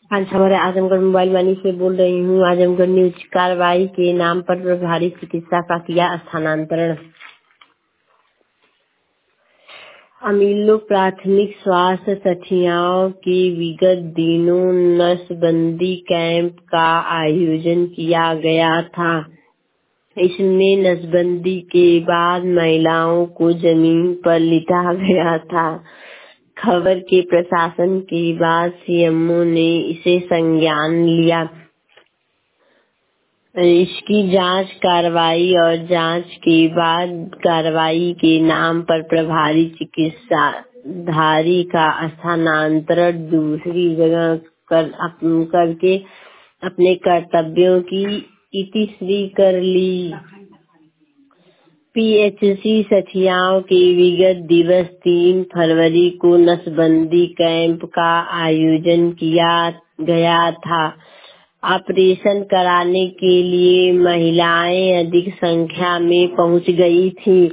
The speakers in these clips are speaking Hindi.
हाँ जी, हमारे आजमगढ़ मोबाइल मनी से बोल रही हूँ। आजमगढ़ न्यूज कार्रवाई के नाम पर प्रभारी चिकित्सा का किया स्थानांतरण। अमीलो प्राथमिक स्वास्थ्य सखियाओं की विगत दिनों नसबंदी कैंप का आयोजन किया गया था। इसमें नसबंदी के बाद महिलाओं को जमीन पर लिटा गया था। खबर के प्रशासन के बाद सीएमओ ने इसे संज्ञान लिया। इसकी जांच कार्रवाई और जांच के बाद कार्रवाई के नाम पर प्रभारी चिकित्साधारी का स्थानांतरण दूसरी जगह करके अपने कर्तव्यों की इतिश्री कर ली। पीएचसी सखियाओं के विगत दिवस 3 फरवरी को नसबंदी कैंप का आयोजन किया गया था। ऑपरेशन कराने के लिए महिलाएं अधिक संख्या में पहुंच गई थी।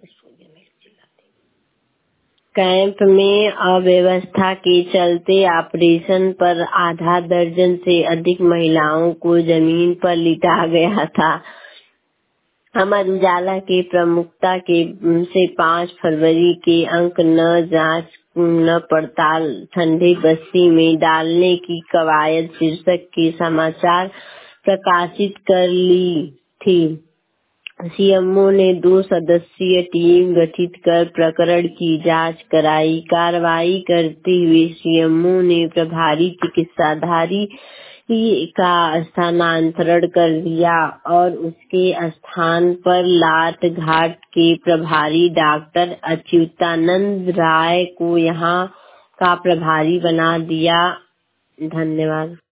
कैंप में अव्यवस्था के चलते ऑपरेशन पर आधा दर्जन से अधिक महिलाओं को जमीन पर लिटा गया था। अमर उजाला के प्रमुखता के से 5 फरवरी के अंक न जांच न पड़ताल ठंडे बस्ती में डालने की कवायद शीर्षक के समाचार प्रकाशित कर ली थी। सीएमओ ने 2 सदस्यीय टीम गठित कर प्रकरण की जांच कराई। कार्रवाई करते हुए सीएमओ ने प्रभारी चिकित्साधारी का स्थानांतरण कर दिया और उसके स्थान पर लाट घाट के प्रभारी डॉक्टर अच्युतानंद राय को यहाँ का प्रभारी बना दिया। धन्यवाद।